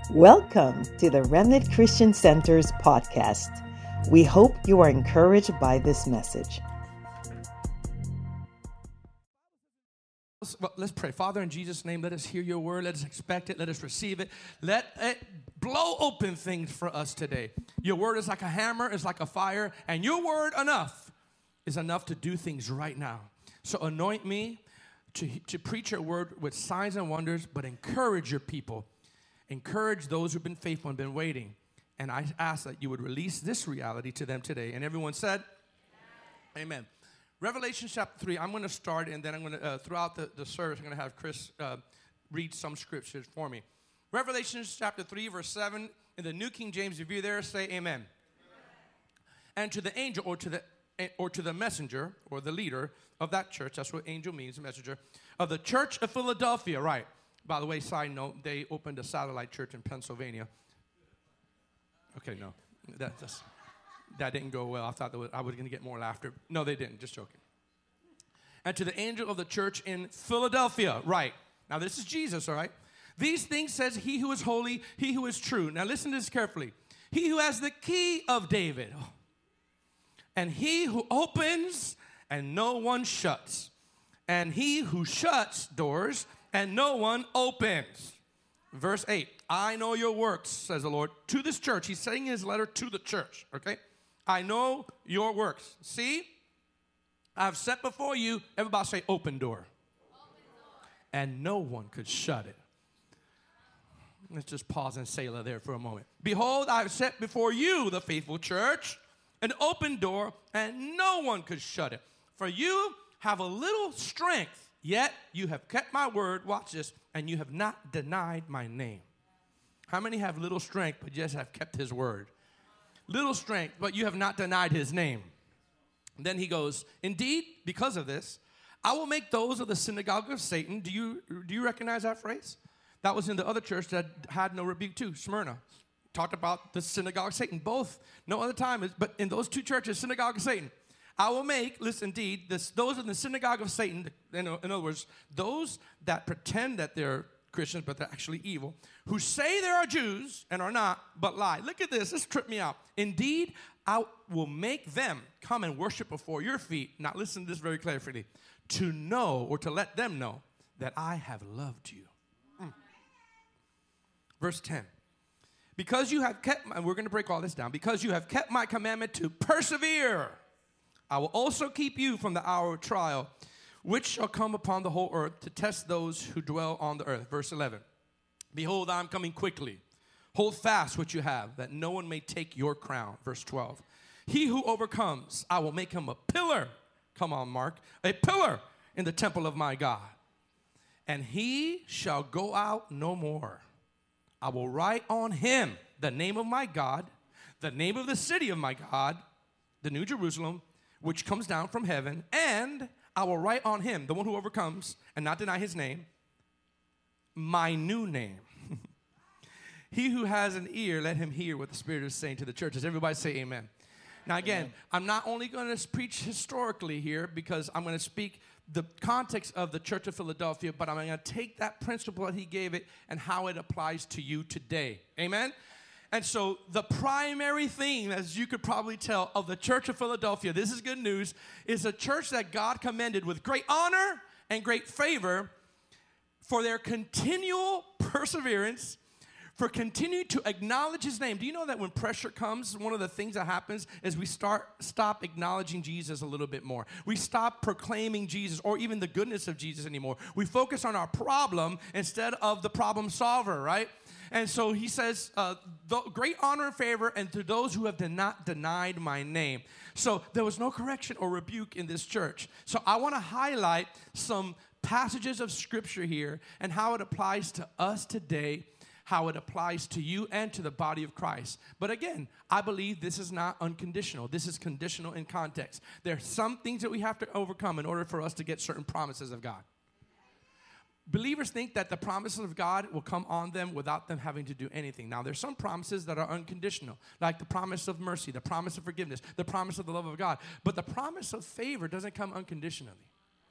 Welcome to the Remnant Christian Center's podcast. We hope you are encouraged by this message. Let's pray. Father, in Jesus' name, let us hear your word. Let us expect it. Let us receive it. Let it blow open things for us today. Your word is like a hammer, it's like a fire, and your word is enough to do things right now. So anoint me to preach your word with signs and wonders, but encourage your people. Encourage those who've been faithful and been waiting. And I ask that you would release this reality to them today. And everyone said, Amen. Revelation chapter 3, I'm going to start, and then I'm going to, throughout the service, I'm going to have Chris read some scriptures for me. Revelation chapter 3, verse 7, in the New King James, if you're there, say amen. Amen. And to the angel, or to the messenger, or the leader of that church, that's what angel means, messenger, of the church of Philadelphia, right. By the way, side note, they opened a satellite church in Pennsylvania. Okay, no, that didn't go well. I thought I was going to get more laughter. No, they didn't, just joking. And to the angel of the church in Philadelphia, right. Now, this is Jesus, all right. These things says he who is holy, he who is true. Now, listen to this carefully. He who has the key of David, and he who opens and no one shuts, and he who shuts doors and no one opens. Verse 8, I know your works, says the Lord, to this church. He's saying his letter to the church, okay? I know your works. See, I've set before you, everybody say open door. Open door. And no one could shut it. Let's just pause and sailor there for a moment. Behold, I've set before you, the faithful church, an open door, and no one could shut it. For you have a little strength, yet you have kept my word, watch this, and you have not denied my name. How many have little strength, but just have kept his word? Little strength, but you have not denied his name. And then he goes, indeed, because of this, I will make those of the synagogue of Satan. Do you recognize that phrase? That was in the other church that had no rebuke too, Smyrna. Talked about the synagogue of Satan. Both, no other time, but in those two churches, synagogue of Satan. I will make, listen, indeed, those in the synagogue of Satan, in other words, those that pretend that they're Christians, but they're actually evil, who say they are Jews and are not, but lie. Look at this. This tripped me out. Indeed, I will make them come and worship before your feet. Now, listen to this very carefully. To know, or to let them know, that I have loved you. Verse 10. Because you have kept, and we're going to break all this down, because you have kept my commandment to persevere, I will also keep you from the hour of trial, which shall come upon the whole earth to test those who dwell on the earth. Verse 11. Behold, I am coming quickly. Hold fast what you have, that no one may take your crown. Verse 12. He who overcomes, I will make him a pillar. Come on, Mark. A pillar in the temple of my God. And he shall go out no more. I will write on him the name of my God, the name of the city of my God, the New Jerusalem, which comes down from heaven, and I will write on him, the one who overcomes, and not deny his name, my new name. He who has an ear, let him hear what the Spirit is saying to the churches. Everybody say amen. Now again, amen. I'm not only going to preach historically here, because I'm going to speak the context of the Church of Philadelphia, but I'm going to take that principle that he gave it and how it applies to you today. Amen? And so the primary theme, as you could probably tell, of the Church of Philadelphia, this is good news, is a church that God commended with great honor and great favor for their continual perseverance, for continuing to acknowledge his name. Do you know that when pressure comes, one of the things that happens is we stop acknowledging Jesus a little bit more. We stop proclaiming Jesus or even the goodness of Jesus anymore. We focus on our problem instead of the problem solver, right? And so he says, great honor and favor, and to those who have not denied my name. So there was no correction or rebuke in this church. So I want to highlight some passages of Scripture here and how it applies to us today, how it applies to you and to the body of Christ. But again, I believe this is not unconditional. This is conditional in context. There are some things that we have to overcome in order for us to get certain promises of God. Believers think that the promises of God will come on them without them having to do anything. Now, there's some promises that are unconditional, like the promise of mercy, the promise of forgiveness, the promise of the love of God. But the promise of favor doesn't come unconditionally.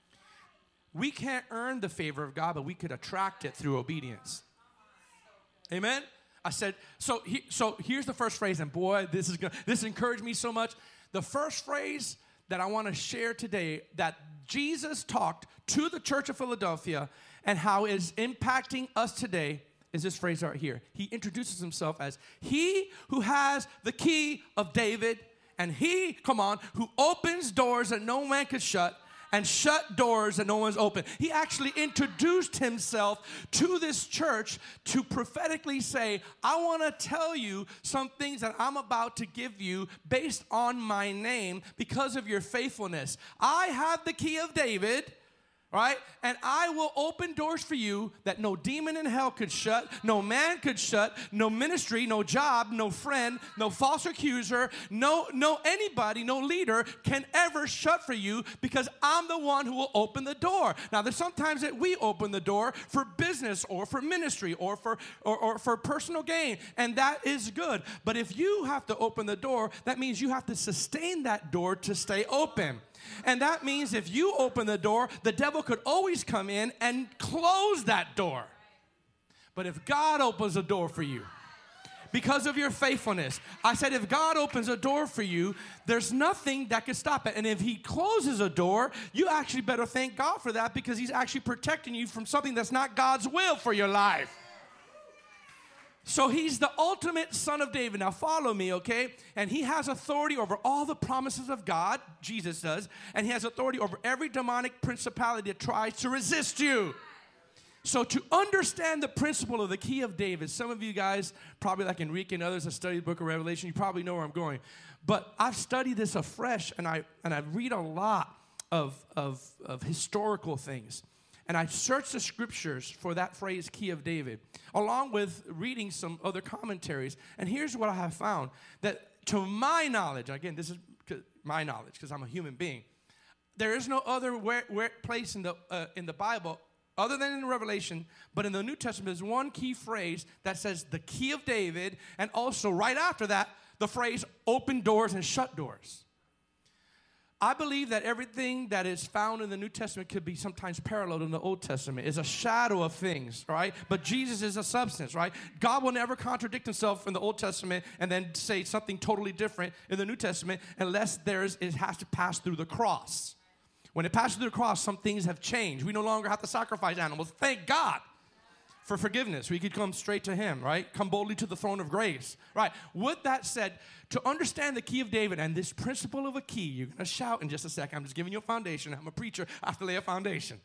We can't earn the favor of God, but we could attract it through obedience. Amen? I said, so here's the first phrase, and boy, this encouraged me so much. The first phrase that I want to share today that Jesus talked to the church of Philadelphia and how it's impacting us today is this phrase right here. He introduces himself as he who has the key of David, and he, who opens doors that no man could shut, and shut doors that no one's open. He actually introduced himself to this church to prophetically say, I want to tell you some things that I'm about to give you based on my name because of your faithfulness. I have the key of David, right? And I will open doors for you that no demon in hell could shut, no man could shut, no ministry, no job, no friend, no false accuser, no anybody, no leader can ever shut for you because I'm the one who will open the door. Now, there's sometimes that we open the door for business or for ministry or for personal gain, and that is good. But if you have to open the door, that means you have to sustain that door to stay open. And that means if you open the door, the devil could always come in and close that door. But if God opens a door for you, because of your faithfulness, I said if God opens a door for you, there's nothing that can stop it. And if he closes a door, you actually better thank God for that because he's actually protecting you from something that's not God's will for your life. So he's the ultimate son of David. Now follow me, okay? And he has authority over all the promises of God, Jesus does, and he has authority over every demonic principality that tries to resist you. So to understand the principle of the key of David, some of you guys, probably like Enrique and others that study the book of Revelation, you probably know where I'm going. But I've studied this afresh, and I read a lot of historical things. And I searched the scriptures for that phrase, key of David, along with reading some other commentaries. And here's what I have found, that to my knowledge, again, this is my knowledge because I'm a human being, there is no other place in the Bible other than in Revelation, but in the New Testament, there's one key phrase that says the key of David, and also right after that, the phrase open doors and shut doors. I believe that everything that is found in the New Testament could be sometimes paralleled in the Old Testament. It's a shadow of things, right? But Jesus is a substance, right? God will never contradict himself in the Old Testament and then say something totally different in the New Testament unless it has to pass through the cross. When it passes through the cross, some things have changed. We no longer have to sacrifice animals. Thank God for forgiveness. We could come straight to him, right? Come boldly to the throne of grace, right? With that said, to understand the key of David and this principle of a key, you're going to shout in just a second. I'm just giving you a foundation. I'm a preacher. I have to lay a foundation.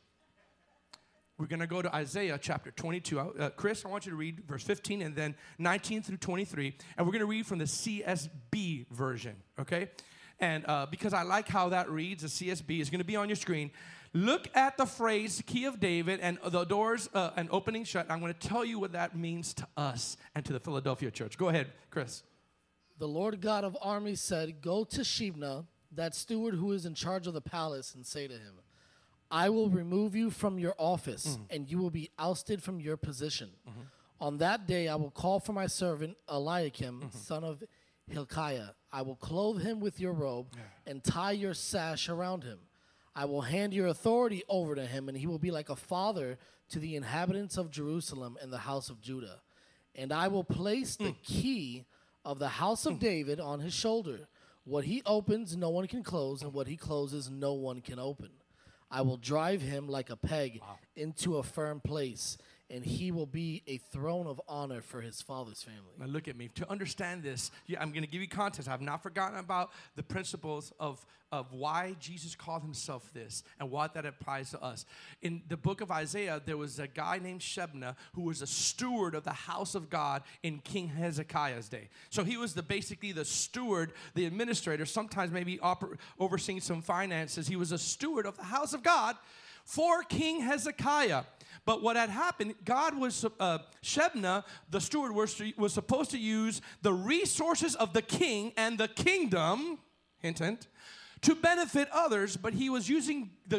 We're going to go to Isaiah chapter 22. Chris, I want you to read verse 15 and then 19 through 23. And we're going to read from the CSB version, okay? And because I like how that reads, the CSB is going to be on your screen. Look at the phrase, key of David, and the doors and opening shut. I'm going to tell you what that means to us and to the Philadelphia church. Go ahead, Chris. The Lord God of armies said, go to Shebna, that steward who is in charge of the palace, and say to him, I will remove you from your office, and you will be ousted from your position. On that day I will call for my servant Eliakim, son of Hilkiah. I will clothe him with your robe and tie your sash around him. I will hand your authority over to him, and he will be like a father to the inhabitants of Jerusalem and the house of Judah. And I will place the key of the house of David on his shoulder. What he opens, no one can close, and what he closes, no one can open. I will drive him like a peg into a firm place, and he will be a throne of honor for his father's family. Now look at me. To understand this, I'm going to give you context. I've not forgotten about the principles of why Jesus called himself this and what that applies to us. In the book of Isaiah, there was a guy named Shebna who was a steward of the house of God in King Hezekiah's day. So he was basically the steward, the administrator, sometimes maybe overseeing some finances. He was a steward of the house of God for King Hezekiah. But what had happened, God was, Shebna, the steward, was supposed to use the resources of the king and the kingdom, hint, hint, to benefit others, but he was using the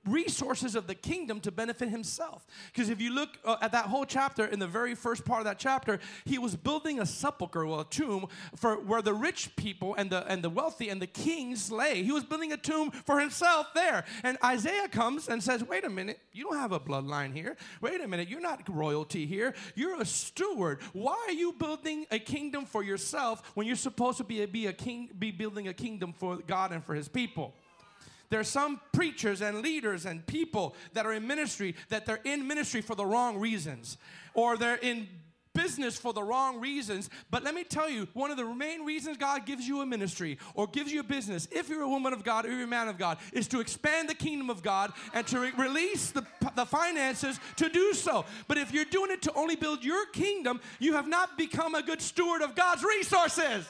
resources of the kingdom to benefit himself. Because if you look at that whole chapter, in the very first part of that chapter, he was building a sepulcher, well, a tomb, for where the rich people and the wealthy and the kings lay. He was building a tomb for himself there. And Isaiah comes and says, wait a minute, you don't have a bloodline here. Wait a minute, you're not royalty here. You're a steward. Why are you building a kingdom for yourself when you're supposed to be building a kingdom for God and for his people? There are some preachers and leaders and people that are in ministry, that they're in ministry for the wrong reasons, or they're in business for the wrong reasons. But let me tell you, one of the main reasons God gives you a ministry or gives you a business, if you're a woman of God or you're a man of God, is to expand the kingdom of God and to release the finances to do so. But if you're doing it to only build your kingdom, you have not become a good steward of God's resources.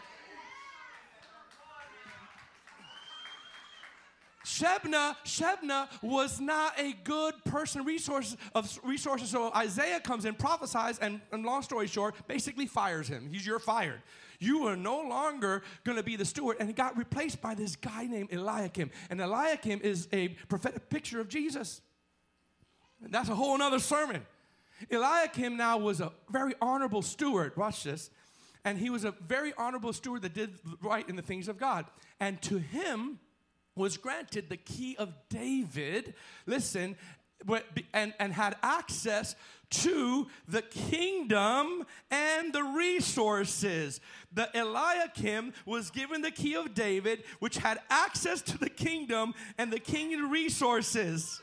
Shebna was not a good person resources. So Isaiah comes in, prophesies, and long story short, basically fires him. You're fired. You are no longer going to be the steward. And he got replaced by this guy named Eliakim. And Eliakim is a prophetic picture of Jesus. And that's a whole other sermon. Eliakim now was a very honorable steward. Watch this. And he was a very honorable steward that did right in the things of God. And to him was granted the key of David, listen, and had access to the kingdom and the resources. The Eliakim was given the key of David, which had access to the kingdom and the kingdom resources.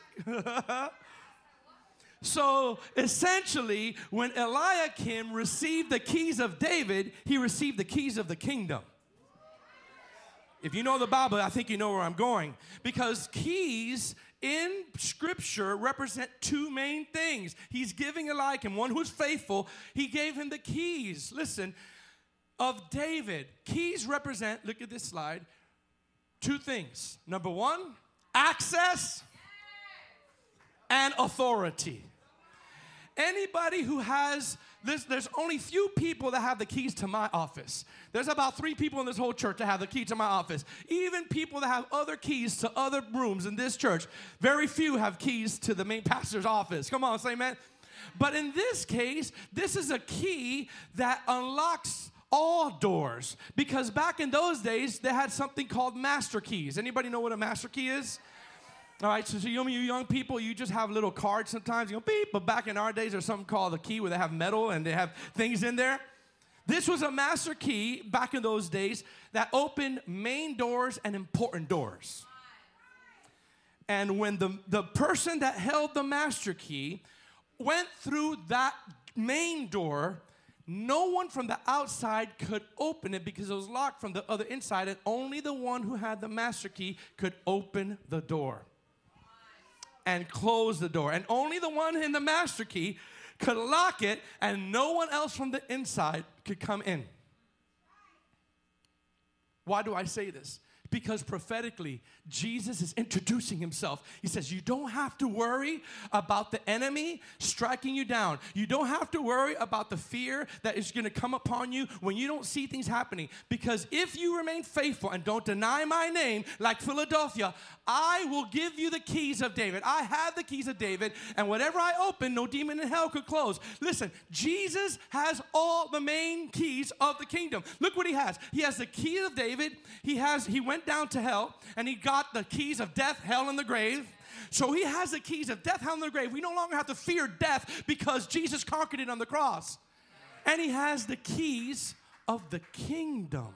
So essentially, when Eliakim received the keys of David, he received the keys of the kingdom. If you know the Bible, I think you know where I'm going. Because keys in Scripture represent two main things. He's giving Eliakim, one who's faithful, he gave him the keys, listen, of David. Keys represent, look at this slide, two things. Number one, access and authority. Anybody who has this, there's only few people that have the keys to my office. There's about 3 people in this whole church that have the key to my office. Even people that have other keys to other rooms in this church, very few have keys to the main pastor's office. Come on, say amen. But in this case, this is a key that unlocks all doors. Because back in those days, they had something called master keys. Anybody know what a master key is? All right, so you young people, you just have little cards sometimes, you go beep, but back in our days, there's something called a key where they have metal and they have things in there. This was a master key back in those days that opened main doors and important doors. And when the person that held the master key went through that main door, no one from the outside could open it because it was locked from the other inside, and only the one who had the master key could open the door and close the door. And only the one in the master key could lock it, and no one else from the inside could come in. Why do I say this? Because prophetically, Jesus is introducing himself. He says, you don't have to worry about the enemy striking you down. You don't have to worry about the fear that is going to come upon you when you don't see things happening. Because if you remain faithful and don't deny my name, like Philadelphia, I will give you the keys of David. I have the keys of David, and whatever I open, no demon in hell could close. Listen, Jesus has all the main keys of the kingdom. Look what he has. He has the key of David. He went down to hell, and he got the keys of death, hell, and the grave. So he has the keys of death, hell, and the grave. We no longer have to fear death because Jesus conquered it on the cross. And he has the keys of the kingdom.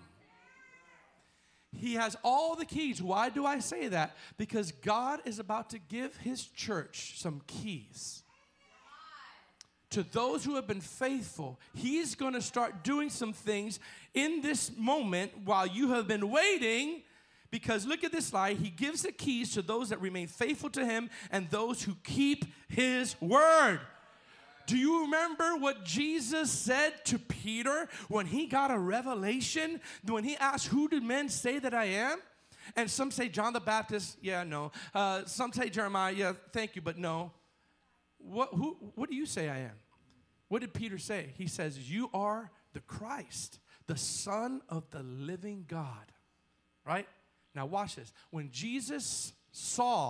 He has all the keys. Why do I say that? Because God is about to give his church some keys. To those who have been faithful, he's going to start doing some things in this moment while you have been waiting. Because look at this slide. He gives the keys to those that remain faithful to him and those who keep his word. Do you remember what Jesus said to Peter when he got a revelation? When he asked, who did men say that I am? And some say John the Baptist. Yeah, no. Some say Jeremiah. Yeah, thank you, but no. What do you say I am? What did Peter say? He says, you are the Christ, the Son of the living God. Right? Now watch this. When Jesus saw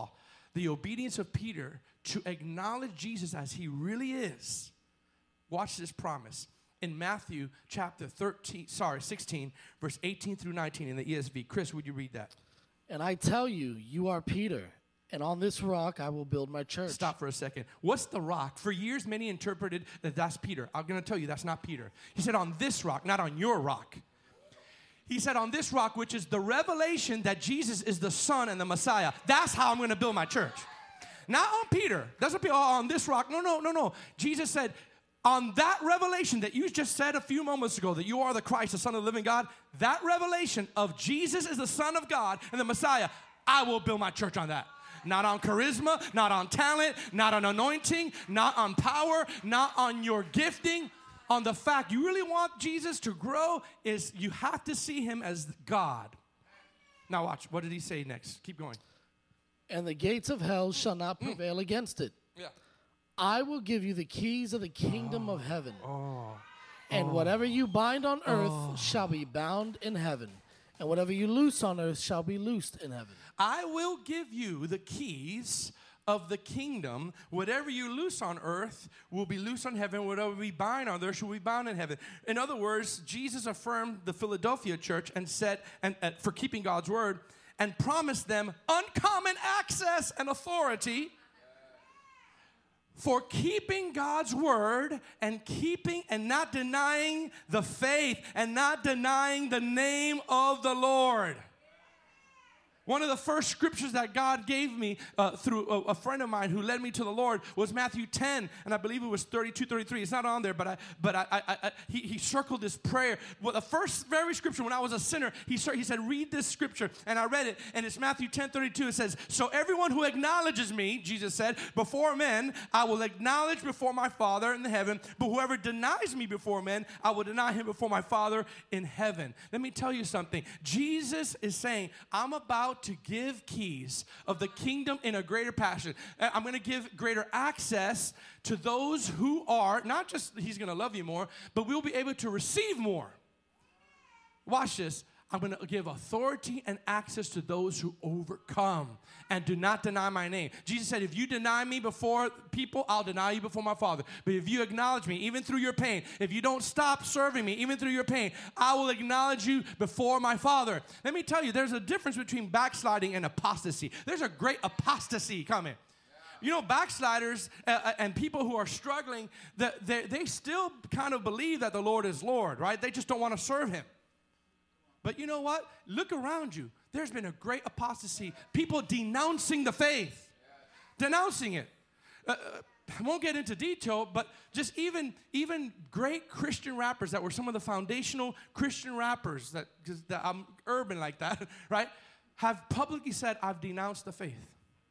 the obedience of Peter to acknowledge Jesus as he really is. Watch this promise. In Matthew chapter 16, verse 18 through 19 in the ESV. Chris, would you read that? And I tell you, you are Peter, and on this rock I will build my church. Stop for a second. What's the rock? For years, many interpreted that that's Peter. I'm going to tell you that's not Peter. He said on this rock, not on your rock. He said on this rock, which is the revelation that Jesus is the Son and the Messiah. That's how I'm going to build my church. Not on Peter. That's what people on this rock. No. Jesus said, on that revelation that you just said a few moments ago, that you are the Christ, the Son of the living God, that revelation of Jesus is the Son of God and the Messiah, I will build my church on that. Not on charisma, not on talent, not on anointing, not on power, not on your gifting. On the fact you really want Jesus to grow is you have to see him as God. Now watch, what did he say next? Keep going. And the gates of hell shall not prevail against it. Yeah. I will give you the keys of the kingdom of heaven. And whatever you bind on earth shall be bound in heaven. And whatever you loose on earth shall be loosed in heaven. I will give you the keys of the kingdom. Whatever you loose on earth will be loose on heaven. Whatever we bind on earth shall be bound in heaven. In other words, Jesus affirmed the Philadelphia church and said, for keeping God's word, and promised them uncommon access and authority for keeping God's word and keeping and not denying the faith and not denying the name of the Lord. One of the first scriptures that God gave me through a friend of mine who led me to the Lord was Matthew 10, and I believe it was 32, 33. It's not on there, but he circled this prayer. Well, the first very scripture when I was a sinner, he said, read this scripture, and I read it, and it's Matthew 10, 32. It says, so everyone who acknowledges me, Jesus said, before men, I will acknowledge before my Father in the heaven, but whoever denies me before men, I will deny him before my Father in heaven. Let me tell you something. Jesus is saying, I'm about to give keys of the kingdom in a greater passion. I'm going to give greater access to those who are, not just he's going to love you more, but we'll be able to receive more. Watch this. I'm going to give authority and access to those who overcome and do not deny my name. Jesus said, if you deny me before people, I'll deny you before my Father. But if you acknowledge me, even through your pain, if you don't stop serving me, even through your pain, I will acknowledge you before my Father. Let me tell you, there's a difference between backsliding and apostasy. There's a great apostasy coming. You know, backsliders and people who are struggling, they still kind of believe that the Lord is Lord, right? They just don't want to serve him. But you know what? Look around you. There's been a great apostasy. People denouncing the faith. Denouncing it. I won't get into detail, but just even great Christian rappers that were some of the foundational Christian rappers that I'm urban like that, right? Have publicly said, I've denounced the faith.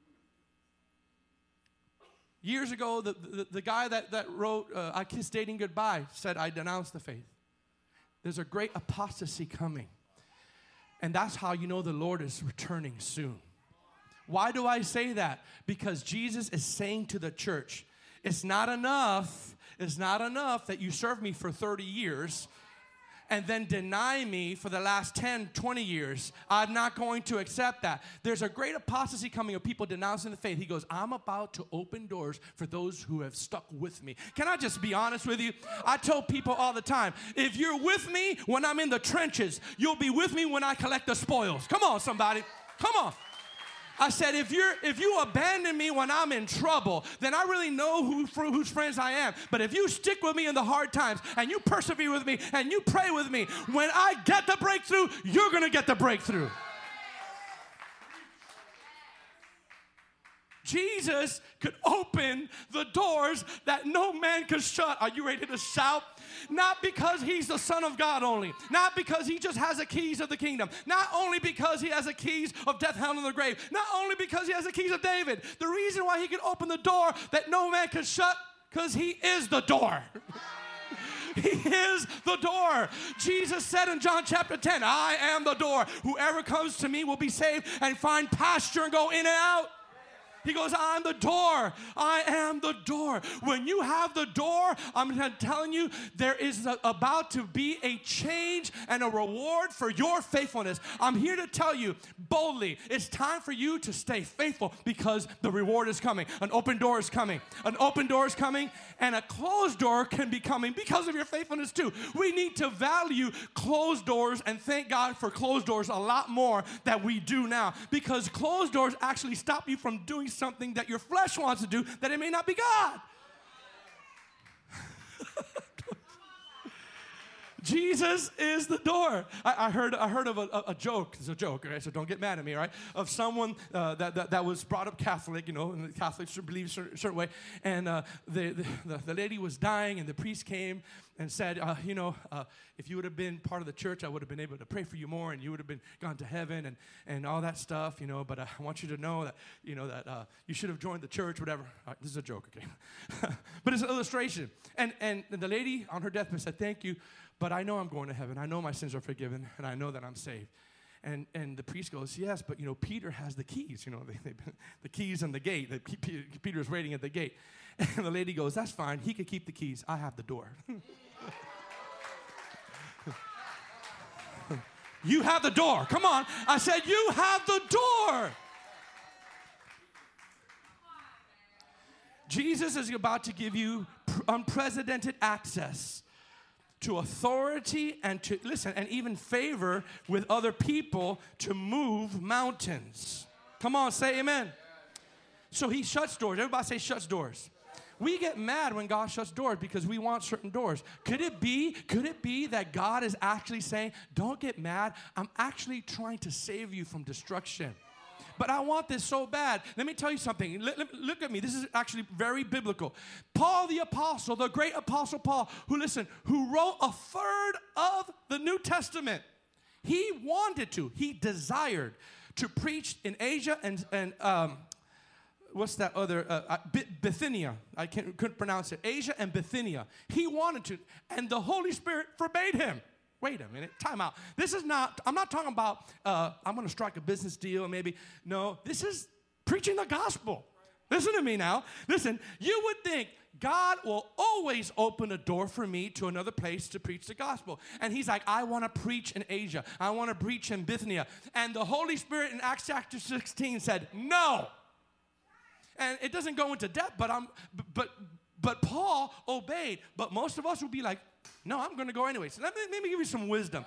Years ago, the guy that wrote I Kissed Dating Goodbye said, I denounced the faith. There's a great apostasy coming. And that's how you know the Lord is returning soon. Why do I say that? Because Jesus is saying to the church, it's not enough that you serve me for 30 years and then deny me for the last 10, 20 years. I'm not going to accept that. There's a great apostasy coming of people denouncing the faith. He goes, I'm about to open doors for those who have stuck with me. Can I just be honest with you? I tell people all the time, if you're with me when I'm in the trenches, you'll be with me when I collect the spoils. Come on, somebody. Come on. I said, if you abandon me when I'm in trouble, then I really know whose friends I am. But if you stick with me in the hard times and you persevere with me and you pray with me, when I get the breakthrough, you're going to get the breakthrough. Jesus could open the doors that no man could shut. Are you ready to shout? Not because he's the Son of God only. Not because he just has the keys of the kingdom. Not only because he has the keys of death, hell, and the grave. Not only because he has the keys of David. The reason why he could open the door that no man could shut, because he is the door. He is the door. Jesus said in John chapter 10, I am the door. Whoever comes to me will be saved and find pasture and go in and out. He goes, I'm the door. I am the door. When you have the door, I'm telling you, there is about to be a change and a reward for your faithfulness. I'm here to tell you boldly, it's time for you to stay faithful because the reward is coming. An open door is coming. An open door is coming, and a closed door can be coming because of your faithfulness too. We need to value closed doors and thank God for closed doors a lot more than we do now, because closed doors actually stop you from doing something that your flesh wants to do that it may not be God. Jesus is the door. I heard of a joke. It's a joke, right? So don't get mad at me, right? Of someone that was brought up Catholic, you know, and the Catholics believe a certain way. And the lady was dying, and the priest came and said, if you would have been part of the church, I would have been able to pray for you more, and you would have been gone to heaven and all that stuff, you know. But I want you to know that, you should have joined the church, whatever. This is a joke, okay? But it's an illustration. And the lady on her deathbed said, thank you, but I know I'm going to heaven. I know my sins are forgiven, and I know that I'm saved. And the priest goes, yes, but, Peter has the keys, the keys and the gate. Peter's waiting at the gate. And the lady goes, that's fine. He could keep the keys. I have the door. You have the door. Come on. I said, you have the door. Jesus is about to give you unprecedented access to authority and to, listen, and even favor with other people to move mountains. Come on, say amen. So he shuts doors. Everybody say shuts doors. We get mad when God shuts doors because we want certain doors. Could it be that God is actually saying, don't get mad. I'm actually trying to save you from destruction. But I want this so bad. Let me tell you something. Look at me. This is actually very biblical. Paul the apostle, the great apostle Paul, who wrote a third of the New Testament. He desired to preach in Asia and what's that other, Bithynia. I couldn't pronounce it. Asia and Bithynia. He wanted to, and the Holy Spirit forbade him. Wait a minute, time out. I'm not talking about, I'm going to strike a business deal maybe. No, this is preaching the gospel. Listen to me now. Listen, you would think God will always open a door for me to another place to preach the gospel. And he's like, I want to preach in Asia. I want to preach in Bithynia. And the Holy Spirit in Acts chapter 16 said, no. And it doesn't go into depth, but Paul obeyed. But most of us will be like, no, I'm going to go anyway. So let me give you some wisdom.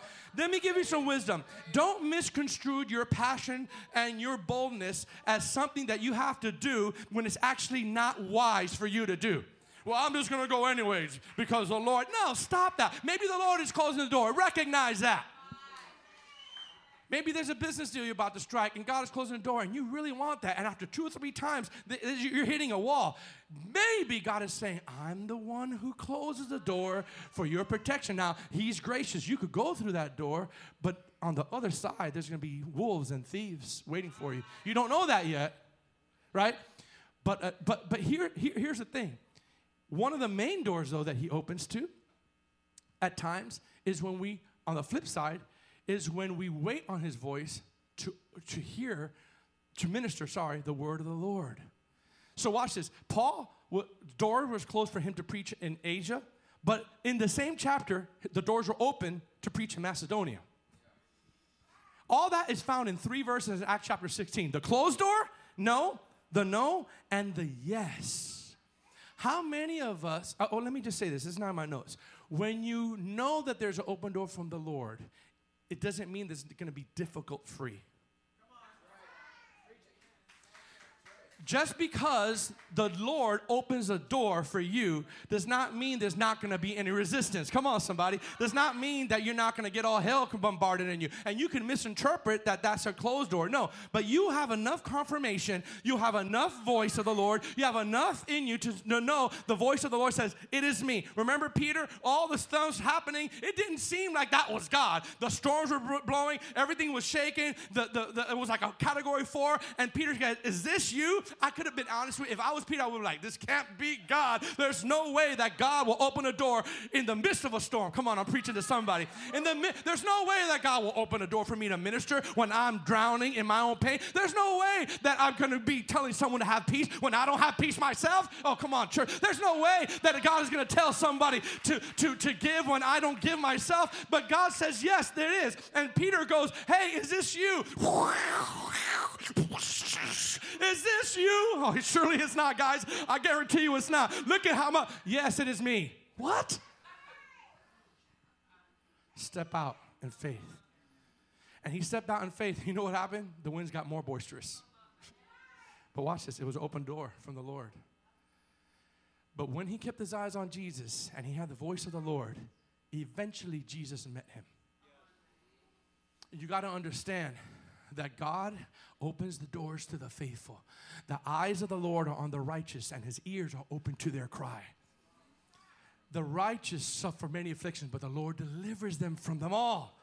Don't misconstrue your passion and your boldness as something that you have to do when it's actually not wise for you to do. Well, I'm just going to go anyways because the Lord. No, stop that. Maybe the Lord is closing the door. Recognize that. Maybe there's a business deal you're about to strike, and God is closing the door, and you really want that. And after 2 or 3 times, you're hitting a wall. Maybe God is saying, I'm the one who closes the door for your protection. Now, he's gracious. You could go through that door, but on the other side, there's going to be wolves and thieves waiting for you. You don't know that yet, right? But here's the thing. One of the main doors, though, that he opens to at times is when we, on the flip side, is when we wait on his voice to minister the word of the Lord. So watch this. Door was closed for him to preach in Asia, but in the same chapter, the doors were open to preach in Macedonia. All that is found in 3 verses in Acts chapter 16. The closed door, no, the no, and the yes. How many of us, let me just say this is not in my notes. When you know that there's an open door from the Lord, it doesn't mean this is going to be difficult free. Just because the Lord opens a door for you does not mean there's not going to be any resistance. Come on, somebody. Does not mean that you're not going to get all hell bombarded in you. And you can misinterpret that that's a closed door. No, but you have enough confirmation. You have enough voice of the Lord. You have enough in you to know the voice of the Lord says, it is me. Remember Peter? All the stuff's happening. It didn't seem like that was God. The storms were blowing. Everything was shaking. It was like a category 4. And Peter said, is this you? I could have been honest with you. If I was Peter, I would be like, this can't be God. There's no way that God will open a door in the midst of a storm. Come on, I'm preaching to somebody. There's no way that God will open a door for me to minister when I'm drowning in my own pain. There's no way that I'm going to be telling someone to have peace when I don't have peace myself. Oh, come on, church. There's no way that God is going to tell somebody to give when I don't give myself. But God says, yes, there is. And Peter goes, hey, is this you? Is this you? Oh, it surely is not, guys. I guarantee you it's not. Look at how much. Yes, it is me. What? Step out in faith. And he stepped out in faith. You know what happened? The winds got more boisterous. But watch this. It was an open door from the Lord. But when he kept his eyes on Jesus and he had the voice of the Lord, eventually Jesus met him. You got to understand that God opens the doors to the faithful. The eyes of the Lord are on the righteous, and his ears are open to their cry. The righteous suffer many afflictions, but the Lord delivers them from them all.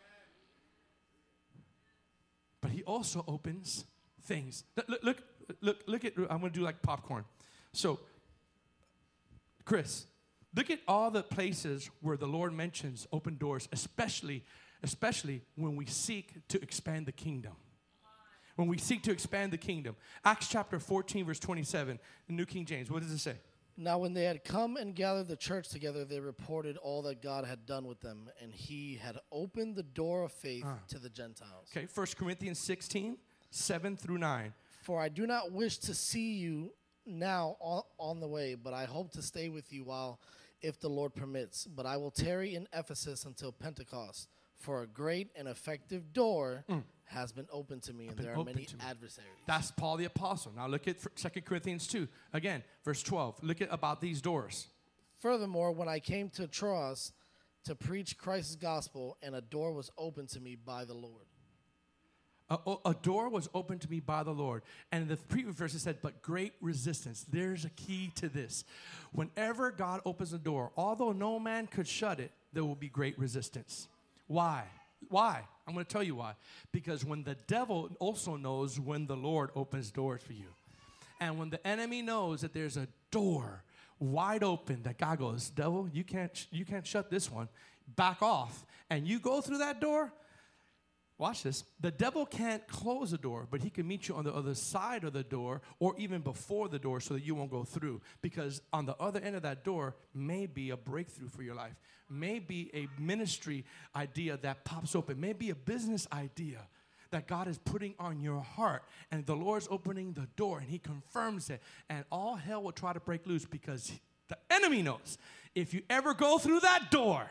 But he also opens things. Look at, I'm going to do like popcorn. So, Chris, look at all the places where the Lord mentions open doors, especially when we seek to expand the kingdom. When we seek to expand the kingdom. Acts chapter 14, verse 27, the New King James. What does it say? Now when they had come and gathered the church together, they reported all that God had done with them, and he had opened the door of faith to the Gentiles. Okay, 1 Corinthians 16, 7 through 9. For I do not wish to see you now on the way, but I hope to stay with you while, if the Lord permits. But I will tarry in Ephesus until Pentecost. For a great and effective door has been opened to me, and there are many adversaries. That's Paul the Apostle. Now look at 2 Corinthians 2. Again, verse 12. Look at about these doors. Furthermore, when I came to Troas to preach Christ's gospel, and a door was opened to me by the Lord. A door was opened to me by the Lord. And the previous verse said, but great resistance. There's a key to this. Whenever God opens a door, although no man could shut it, there will be great resistance. Why? I'm going to tell you why. Because when the devil also knows when the Lord opens doors for you. And when the enemy knows that there's a door wide open that God goes, devil, you can't shut this one. Back off. And you go through that door. Watch this. The devil can't close the door, but he can meet you on the other side of the door or even before the door so that you won't go through. Because on the other end of that door may be a breakthrough for your life. May be a ministry idea that pops open. May be a business idea that God is putting on your heart. And the Lord's opening the door and he confirms it. And all hell will try to break loose because the enemy knows if you ever go through that door,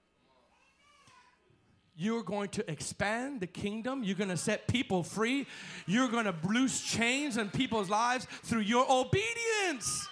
you're going to expand the kingdom. You're going to set people free. You're going to loose chains in people's lives through your obedience.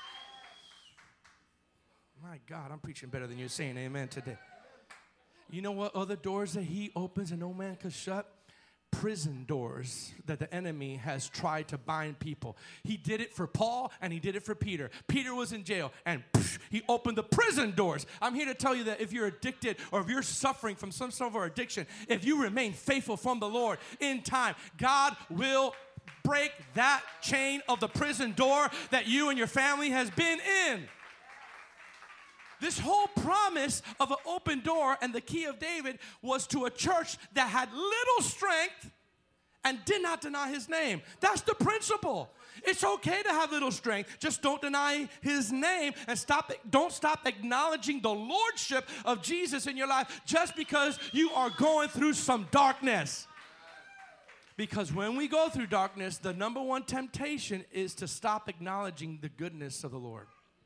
My God, I'm preaching better than you're saying amen today. You know what other doors that he opens and no man can shut? Prison doors that the enemy has tried to bind people. He did it for Paul and he did it for Peter. Peter was in jail and he opened the prison doors. I'm here to tell you that if you're addicted or if you're suffering from some sort of addiction, if you remain faithful from the Lord in time, God will break that chain of the prison door that you and your family has been in. This whole promise of an open door and the key of David was to a church that had little strength and did not deny his name. That's the principle. It's okay to have little strength. Just don't deny his name and don't stop acknowledging the lordship of Jesus in your life just because you are going through some darkness. Because when we go through darkness, the number one temptation is to stop acknowledging the goodness of the Lord.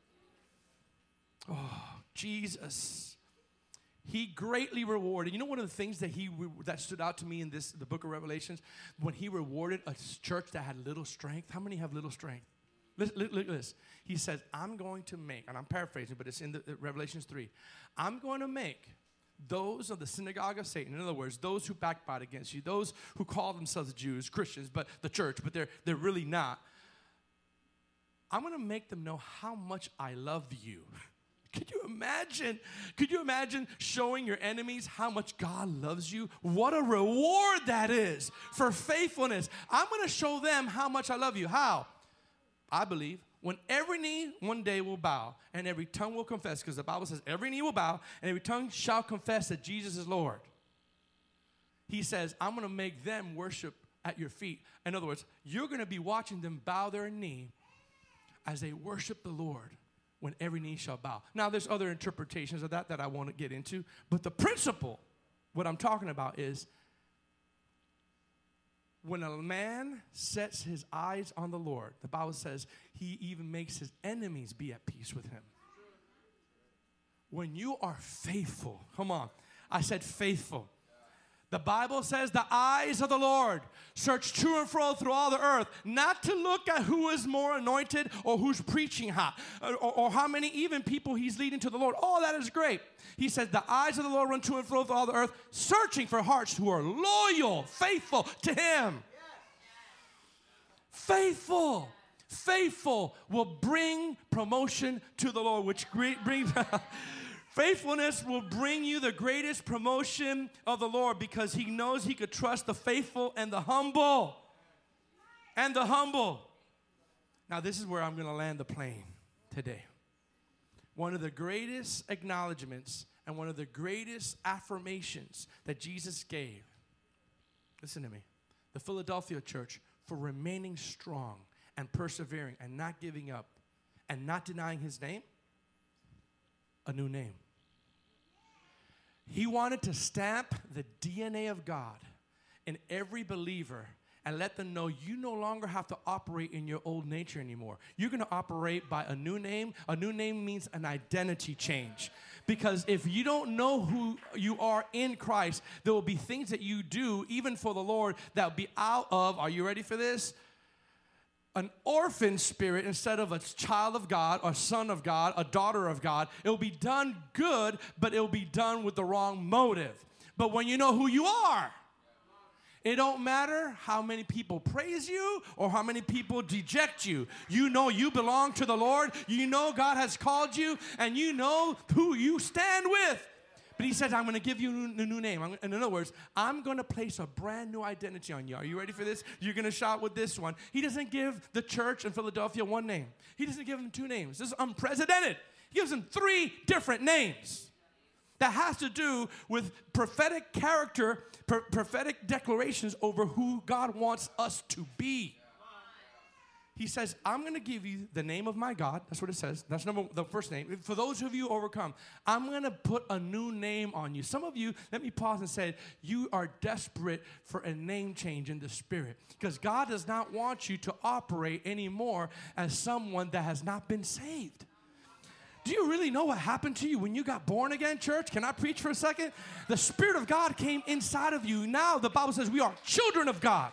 Oh, Jesus. He greatly rewarded. You know one of the things that stood out to me in the book of Revelations? When he rewarded a church that had little strength. How many have little strength? Look at this. He says, I'm going to make, and I'm paraphrasing, but it's in the Revelations 3. I'm going to make those of the synagogue of Satan, in other words, those who backbite against you, those who call themselves Jews, Christians, but the church, but they're really not. I'm going to make them know how much I love you. Could you imagine showing your enemies how much God loves you? What a reward that is for faithfulness. I'm going to show them how much I love you. How? I believe, when every knee one day will bow and every tongue will confess, because the Bible says every knee will bow and every tongue shall confess that Jesus is Lord. He says, I'm going to make them worship at your feet. In other words, you're going to be watching them bow their knee as they worship the Lord when every knee shall bow. Now, there's other interpretations of that I want to get into, but the principle, what I'm talking about is when a man sets his eyes on the Lord, the Bible says he even makes his enemies be at peace with him. When you are faithful, come on, I said faithful. The Bible says the eyes of the Lord search to and fro through all the earth, not to look at who is more anointed or who's preaching hot, or how many even people he's leading to the Lord. All that is great. He says the eyes of the Lord run to and fro through all the earth, searching for hearts who are loyal, faithful to him. Faithful. Faithful will bring promotion to the Lord, which brings... Faithfulness will bring you the greatest promotion of the Lord because he knows he could trust the faithful and the humble. And the humble. Now, this is where I'm going to land the plane today. One of the greatest acknowledgments and one of the greatest affirmations that Jesus gave, listen to me, the Philadelphia church, for remaining strong and persevering and not giving up and not denying his name, a new name. He wanted to stamp the DNA of God in every believer and let them know you no longer have to operate in your old nature anymore. You're going to operate by a new name. A new name means an identity change. Because if you don't know who you are in Christ, there will be things that you do, even for the Lord, that will be out of, are you ready for this? An orphan spirit instead of a child of God, a son of God, a daughter of God. It will be done good, but it will be done with the wrong motive. But when you know who you are, it don't matter how many people praise you or how many people deject you. You know you belong to the Lord. You know God has called you, and you know who you stand with. But he says, I'm going to give you a new name. In other words, I'm going to place a brand new identity on you. Are you ready for this? You're going to shout with this one. He doesn't give the church in Philadelphia one name. He doesn't give them two names. This is unprecedented. He gives them three different names. That has to do with prophetic character, prophetic declarations over who God wants us to be. He says, I'm going to give you the name of my God. That's what it says. That's the first name. For those of you overcome, I'm going to put a new name on you. Some of you, let me pause and say, you are desperate for a name change in the spirit. Because God does not want you to operate anymore as someone that has not been saved. Do you really know what happened to you when you got born again, church? Can I preach for a second? The Spirit of God came inside of you. Now the Bible says we are children of God.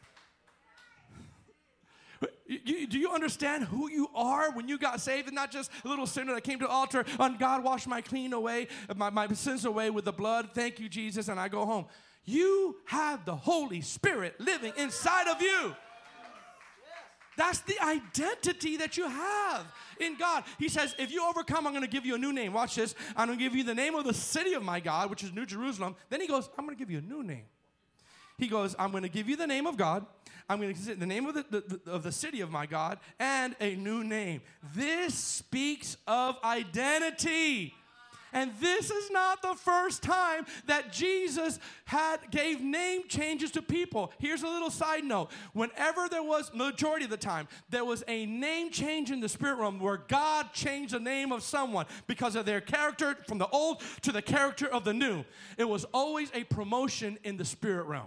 Do you understand who you are when you got saved? And not just a little sinner that came to the altar and God washed my sins away with the blood. Thank you, Jesus, and I go home. You have the Holy Spirit living inside of you. That's the identity that you have in God. He says, if you overcome, I'm going to give you a new name. Watch this. I'm going to give you the name of the city of my God, which is New Jerusalem. Then he goes, I'm going to give you a new name. He goes, I'm going to give you the name of God. I'm going to give the name of the city of my God and a new name. This speaks of identity. And this is not the first time that Jesus gave name changes to people. Here's a little side note. Whenever there was, majority of the time, there was a name change in the spirit realm where God changed the name of someone because of their character from the old to the character of the new. It was always a promotion in the spirit realm.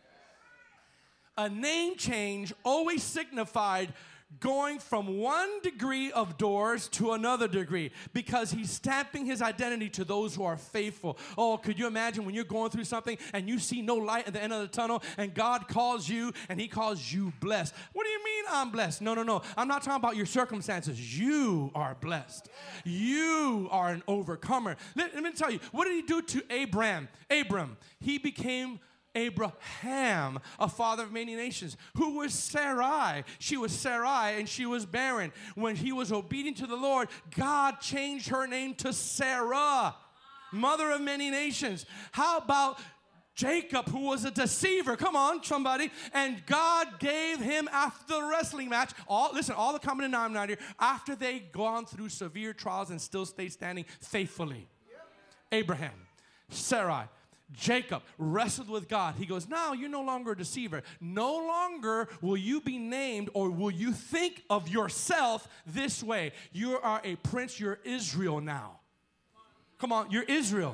A name change always signified going from one degree of doors to another degree because he's stamping his identity to those who are faithful. Oh, could you imagine when you're going through something and you see no light at the end of the tunnel and God calls you and he calls you blessed? What do you mean I'm blessed? No. I'm not talking about your circumstances. You are blessed. You are an overcomer. Let me tell you, what did he do to Abram? He became Abraham, a father of many nations. Who was Sarai? She was Sarai and she was barren. When he was obedient to the Lord, God changed her name to Sarah, mother of many nations. How about Jacob, who was a deceiver, come on, somebody, and God gave him after the wrestling match, all the common denominator, after they gone through severe trials and still stayed standing faithfully. Abraham, Sarai, Jacob wrestled with God. He goes, now you're no longer a deceiver. No longer will you be named or will you think of yourself this way. You are a prince, you're Israel now. Come on, you're Israel.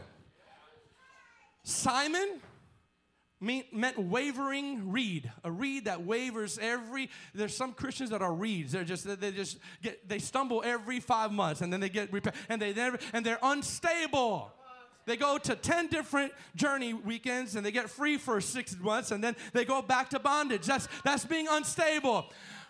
Simon meant wavering reed, a reed that wavers there's some Christians that are reeds. They stumble every 5 months and then they get repaired and they're unstable. They go to 10 different journey weekends and they get free for 6 months and then they go back to bondage. That's being unstable.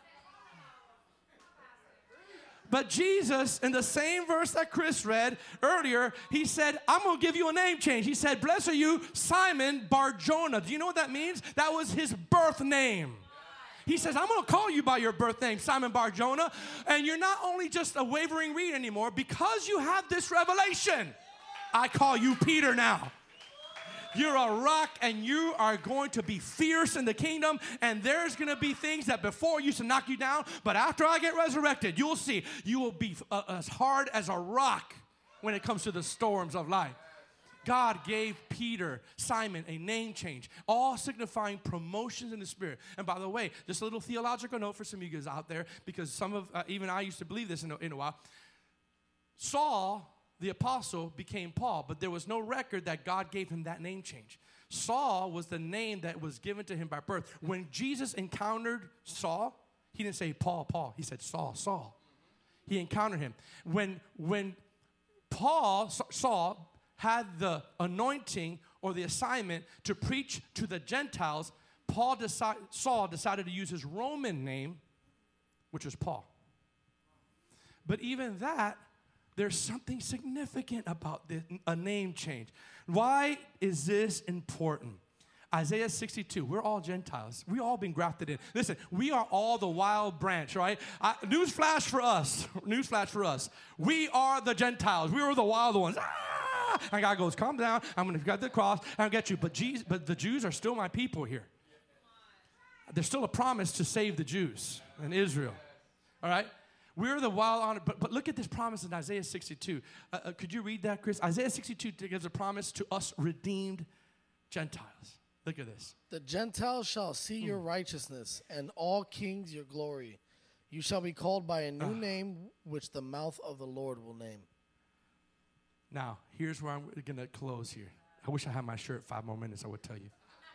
But Jesus, in the same verse that Chris read earlier, he said, I'm going to give you a name change. He said, blessed are you, Simon Bar-Jonah. Do you know what that means? That was his birth name. He says, I'm going to call you by your birth name, Simon Bar-Jonah. And you're not only just a wavering reed anymore. Because you have this revelation, I call you Peter now. You're a rock and you are going to be fierce in the kingdom, and there's going to be things that before used to knock you down, but after I get resurrected, you'll see you will be as hard as a rock when it comes to the storms of life. God gave Peter, Simon, a name change, all signifying promotions in the Spirit. And by the way, just a little theological note for some of you guys out there, because some of, even I used to believe this in a while. Saul, the apostle, became Paul, but there was no record that God gave him that name change. Saul was the name that was given to him by birth. When Jesus encountered Saul, he didn't say Paul, Paul. He said Saul, Saul. He encountered him. When Saul had the anointing or the assignment to preach to the Gentiles, Saul decided to use his Roman name, which was Paul. But even that, there's something significant about this, a name change. Why is this important? Isaiah 62, we're all Gentiles. We all been grafted in. Listen, we are all the wild branch, right? Newsflash for us. We are the Gentiles. We are the wild ones. And God goes, calm down. I'm going to get the cross. I'll get you. But the Jews are still my people here. There's still a promise to save the Jews in Israel. All right? We're the wild honor, but look at this promise in Isaiah 62. Could you read that, Chris? Isaiah 62 gives a promise to us redeemed Gentiles. Look at this. The Gentiles shall see your righteousness, and all kings your glory. You shall be called by a new name, which the mouth of the Lord will name. Now, here's where I'm going to close here. I wish I had my shirt 5 more minutes, I would tell you.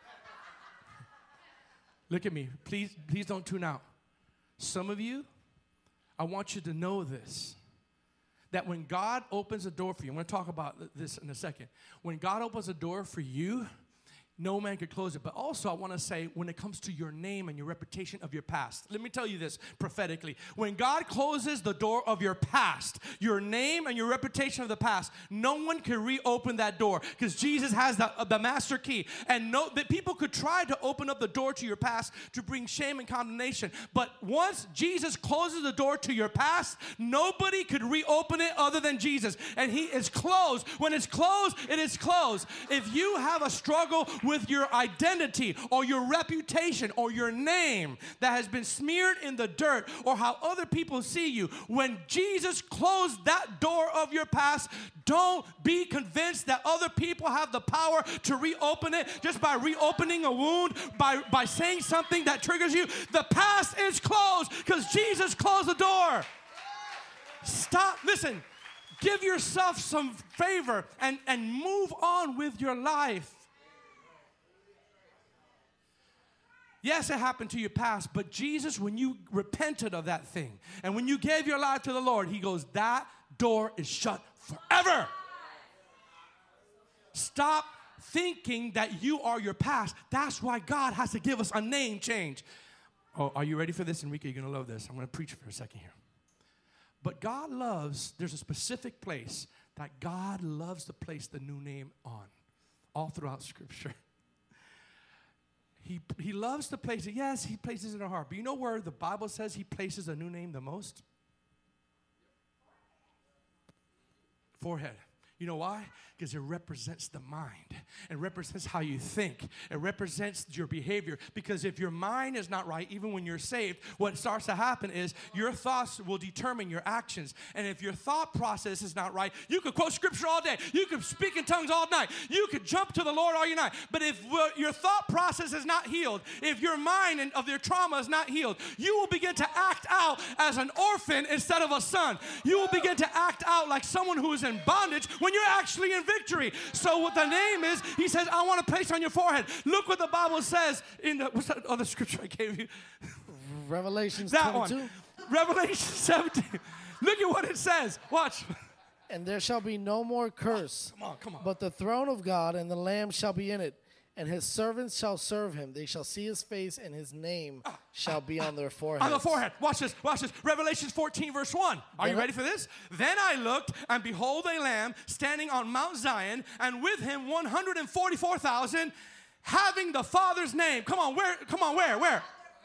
Look at me. Please don't tune out. Some of you, I want you to know this, that when God opens a door for you, I'm going to talk about this in a second. When God opens a door for you, no man could close it. But also I want to say, when it comes to your name and your reputation of your past, let me tell you this prophetically. When God closes the door of your past, your name and your reputation of the past, no one can reopen that door because Jesus has the master key. And that people could try to open up the door to your past to bring shame and condemnation. But once Jesus closes the door to your past, nobody could reopen it other than Jesus. And he is closed. When it's closed, it is closed. If you have a struggle with your identity or your reputation or your name that has been smeared in the dirt or how other people see you, when Jesus closed that door of your past, don't be convinced that other people have the power to reopen it just by reopening a wound, by saying something that triggers you. The past is closed because Jesus closed the door. Stop. Listen. Give yourself some favor and move on with your life. Yes, it happened to your past, but Jesus, when you repented of that thing and when you gave your life to the Lord, he goes, that door is shut forever. Stop thinking that you are your past. That's why God has to give us a name change. Oh, are you ready for this, Enrique? You're going to love this. I'm going to preach for a second here. But God loves, there's a specific place that God loves to place the new name on, all throughout Scripture. He loves to place it. Yes, he places it in our heart. But you know where the Bible says he places a new name the most? Forehead. You know why? Because it represents the mind. It represents how you think. It represents your behavior. Because if your mind is not right, even when you're saved, what starts to happen is your thoughts will determine your actions. And if your thought process is not right, you could quote scripture all day. You could speak in tongues all night. You could jump to the Lord all your night. But if your thought process is not healed, if your mind and of your trauma is not healed, you will begin to act out as an orphan instead of a son. You will begin to act out like someone who is in bondage when you're actually in victory. So what the name is, he says, I want to place on your forehead. Look what the Bible says in the, what's that other scripture I gave you? Revelations that 22. One. Revelation 17. Look at what it says. Watch. And there shall be no more curse. Come on. But the throne of God and the Lamb shall be in it, and his servants shall serve him. They shall see his face, and his name shall be on their foreheads. On the forehead. Watch this. Watch this. Revelation 14, verse 1. Are you ready for this? Then I looked, and behold, a lamb standing on Mount Zion, and with him 144,000, having the Father's name. Come on, where? Where?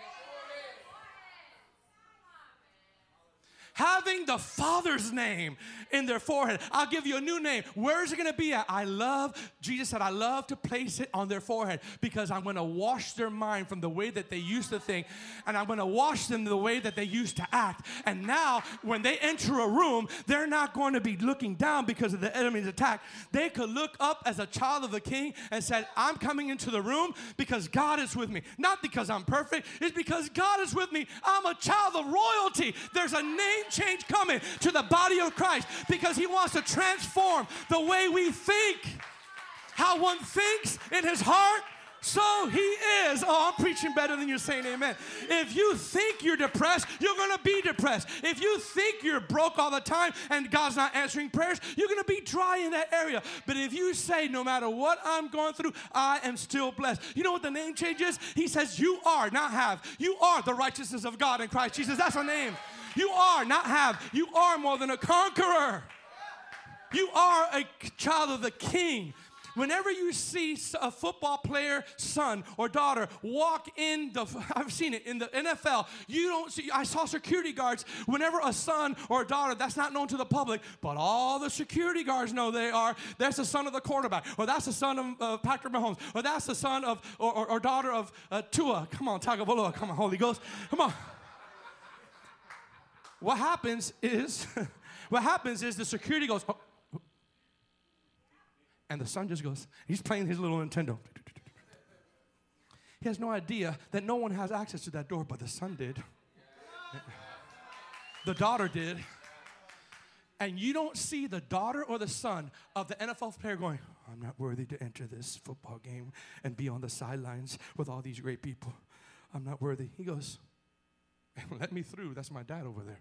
Having the Father's name in their forehead. I'll give you a new name. Where is it going to be at? Jesus said, I love to place it on their forehead because I'm going to wash their mind from the way that they used to think, and I'm going to wash them the way that they used to act. And now, when they enter a room, they're not going to be looking down because of the enemy's attack. They could look up as a child of the King and said, I'm coming into the room because God is with me. Not because I'm perfect. It's because God is with me. I'm a child of royalty. There's a name change coming to the body of Christ because he wants to transform the way we think. How one thinks in his heart, so he is. Oh, I'm preaching better than you're saying amen. If you think you're depressed, you're going to be depressed. If you think you're broke all the time and God's not answering prayers, you're going to be dry in that area. But if you say, no matter what I'm going through, I am still blessed. You know what the name change is? He says, you are, not have. You are the righteousness of God in Christ Jesus. That's a name. You are, not have. You are more than a conqueror. You are a child of the King. Whenever you see a football player, son or daughter, walk I've seen it in the NFL, you don't see, I saw security guards, whenever a son or a daughter, that's not known to the public, but all the security guards know that's the son of the quarterback, or that's the son of Patrick Mahomes, or that's the son of, or daughter of Tua. Come on, Tagovailoa, come on, Holy Ghost, come on. What happens is the security goes, oh, and the son just goes, he's playing his little Nintendo. He has no idea that no one has access to that door, but the son did. The daughter did. And you don't see the daughter or the son of the NFL player going, I'm not worthy to enter this football game and be on the sidelines with all these great people. I'm not worthy. He goes, let me through. That's my dad over there.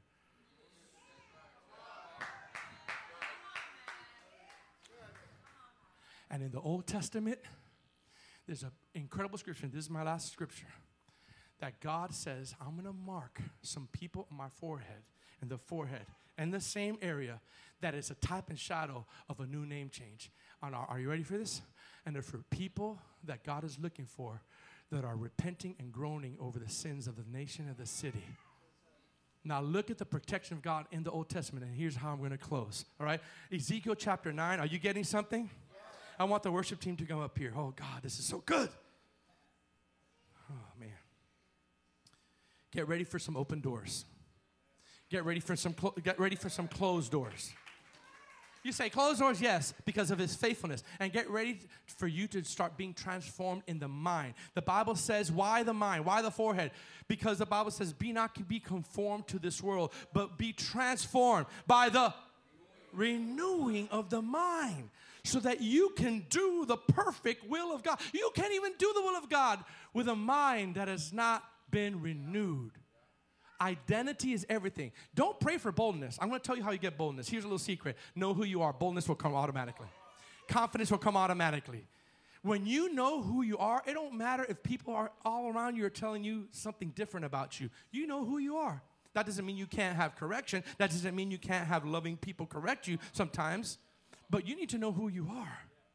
And in the Old Testament, there's an incredible scripture. This is my last scripture. That God says, I'm going to mark some people on my forehead, in the same area, that is a type and shadow of a new name change. Are you ready for this? And they're for people that God is looking for that are repenting and groaning over the sins of the nation and the city. Now look at the protection of God in the Old Testament, and here's how I'm going to close. All right? Ezekiel chapter 9. Are you getting something? I want the worship team to come up here. Oh, God, this is so good. Oh, man. Get ready for some open doors. Get ready for some closed doors. You say closed doors? Yes, because of his faithfulness. And get ready for you to start being transformed in the mind. The Bible says, why the mind? Why the forehead? Because the Bible says, be conformed to this world, but be transformed by the renewing of the mind, so that you can do the perfect will of God. You can't even do the will of God with a mind that has not been renewed. Identity is everything. Don't pray for boldness. I'm going to tell you how you get boldness. Here's a little secret. Know who you are. Boldness will come automatically. Confidence will come automatically. When you know who you are, it don't matter if people are all around you are telling you something different about you. You know who you are. That doesn't mean you can't have correction. That doesn't mean you can't have loving people correct you sometimes. But you need to know who you are.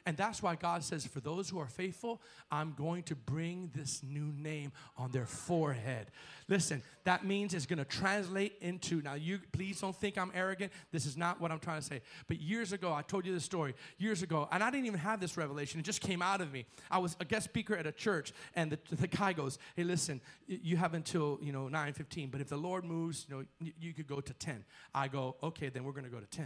And that's why God says, for those who are faithful, I'm going to bring this new name on their forehead. Listen, that means it's going to translate into, now you please don't think I'm arrogant. This is not what I'm trying to say. But years ago, I told you this story. Years ago, and I didn't even have this revelation. It just came out of me. I was a guest speaker at a church, and the guy goes, hey, listen, you have until, 9:15. But if the Lord moves, you could go to 10. I go, okay, then we're going to go to 10.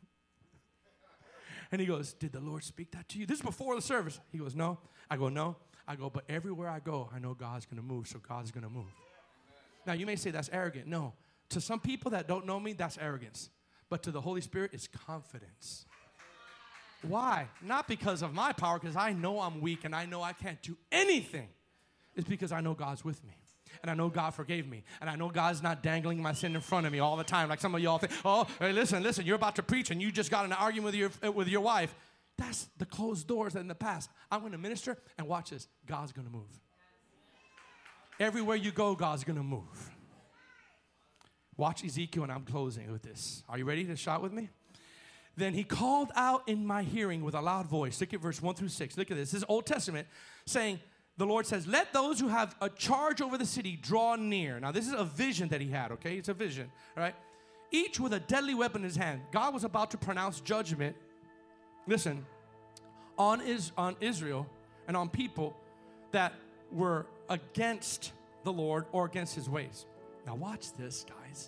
And he goes, did the Lord speak that to you? This is before the service. He goes, no. I go, no. I go, but everywhere I go, I know God's going to move, so God's going to move. Now, you may say that's arrogant. No. To some people that don't know me, that's arrogance. But to the Holy Spirit, it's confidence. Why? Not because of my power, because I know I'm weak and I know I can't do anything. It's because I know God's with me. And I know God forgave me. And I know God's not dangling my sin in front of me all the time. Like some of y'all think, oh, hey, listen, you're about to preach and you just got in an argument with your wife. That's the closed doors in the past. I'm going to minister and watch this. God's going to move. Everywhere you go, God's going to move. Watch Ezekiel, and I'm closing with this. Are you ready to shout with me? Then he called out in my hearing with a loud voice. Look at verse 1 through 6. Look at this. This is Old Testament saying, the Lord says, let those who have a charge over the city draw near. Now, this is a vision that he had, okay? It's a vision, right? Each with a deadly weapon in his hand. God was about to pronounce judgment, listen, on Israel and on people that were against the Lord or against his ways. Now, watch this, guys.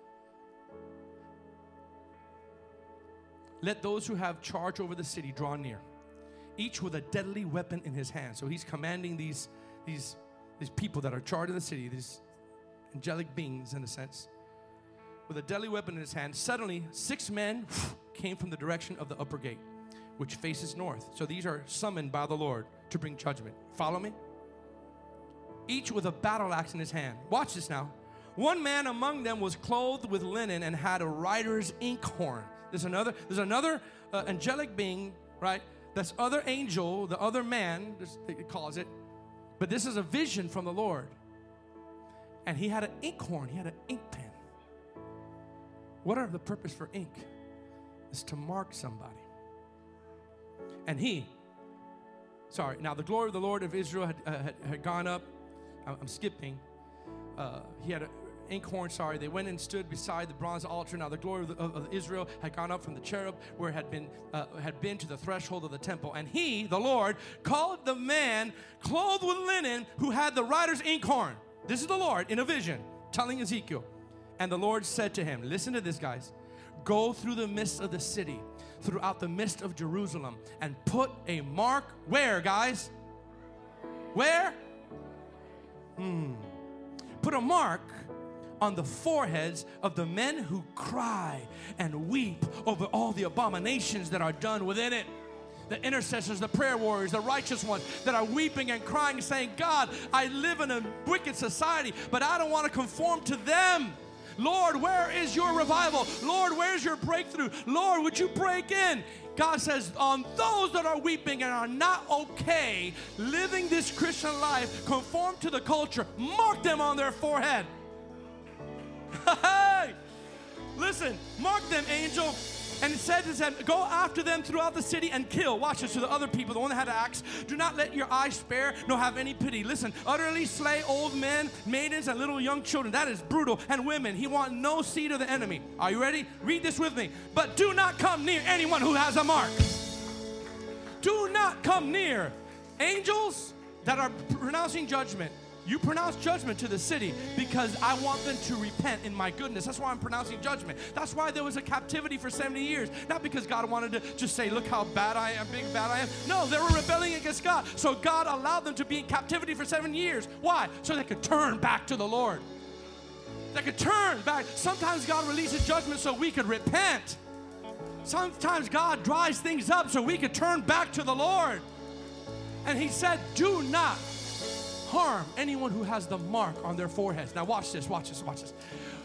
Let those who have charge over the city draw near, each with a deadly weapon in his hand. So he's commanding these people that are charged in the city, these angelic beings in a sense, with a deadly weapon in his hand. Suddenly, 6 men came from the direction of the upper gate, which faces north. So these are summoned by the Lord to bring judgment. Follow me? Each with a battle axe in his hand. Watch this now. One man among them was clothed with linen and had a rider's inkhorn. There's another angelic being, right? This other angel, the other man, it calls it. But this is a vision from the Lord. And he had an inkhorn. He had an ink pen. What are the purpose for ink? It's to mark somebody. And now the glory of the Lord of Israel had gone up. I'm skipping. He had an inkhorn, they went and stood beside the bronze altar. Now the glory of Israel had gone up from the cherub where it had been to the threshold of the temple. And he, the Lord, called the man clothed with linen who had the rider's inkhorn. This is the Lord in a vision telling Ezekiel. And the Lord said to him, listen to this, guys. Go through the midst of the city, throughout the midst of Jerusalem, and put a mark where, guys? Where? Put a mark on the foreheads of the men who cry and weep over all the abominations that are done within it. The intercessors, the prayer warriors, the righteous ones that are weeping and crying, saying, God, I live in a wicked society, but I don't want to conform to them. Lord, where is your revival? Lord, where's your breakthrough? Lord, would you break in? God says, on those that are weeping and are not okay living this Christian life, conform to the culture, mark them on their forehead. Hey, listen, mark them, angel. And it said, go after them throughout the city and kill. Watch this, to the other people, the one that had an axe. Do not let your eyes spare, nor have any pity. Listen, utterly slay old men, maidens, and little young children. That is brutal. And women. He wants no seed of the enemy. Are you ready? Read this with me. But do not come near anyone who has a mark. Do not come near. Angels that are pronouncing judgment. You pronounce judgment to the city because I want them to repent in my goodness. That's why I'm pronouncing judgment. That's why there was a captivity for 70 years. Not because God wanted to just say, look how bad I am, big bad I am. No, they were rebelling against God. So God allowed them to be in captivity for 7 years. Why? So they could turn back to the Lord. They could turn back. Sometimes God releases judgment so we could repent. Sometimes God dries things up so we could turn back to the Lord. And he said, do not harm anyone who has the mark on their foreheads. Now watch this, watch this, watch this.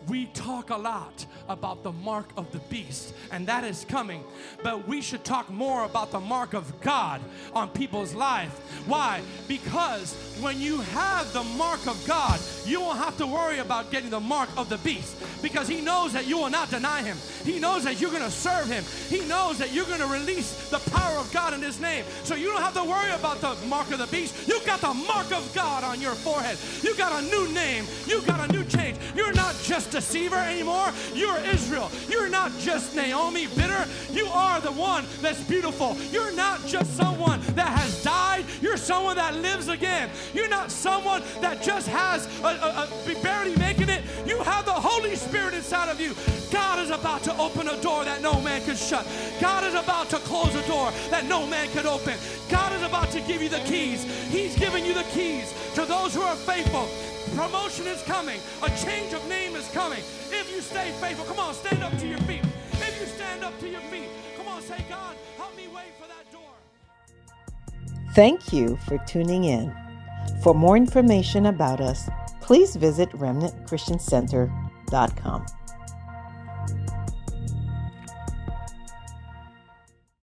We talk a lot about the mark of the beast, and that is coming. But we should talk more about the mark of God on people's life. Why? Because when you have the mark of God, you won't have to worry about getting the mark of the beast, because he knows that you will not deny him. He knows that you're going to serve him. He knows that you're going to release the power of God in his name. So you don't have to worry about the mark of the beast. You've got the mark of God on your forehead. You got a new name. You got a new change. You're not just deceiver anymore. You're Israel. You're not just Naomi, bitter. You are the one that's beautiful. You're not just someone that has died. You're someone that lives again. You're not someone that just has barely making it. You have the Holy Spirit inside of you. God is about to open a door that no man could shut. God is about to close a door that no man could open. God is about to give you the keys. He's giving you the keys to those who are faithful. Promotion is coming. A change of name is coming. If you stay faithful, come on, stand up to your feet. If you stand up to your feet, come on, say, God, help me wait for that door. Thank you for tuning in. For more information about us, please visit remnantchristiancenter.com.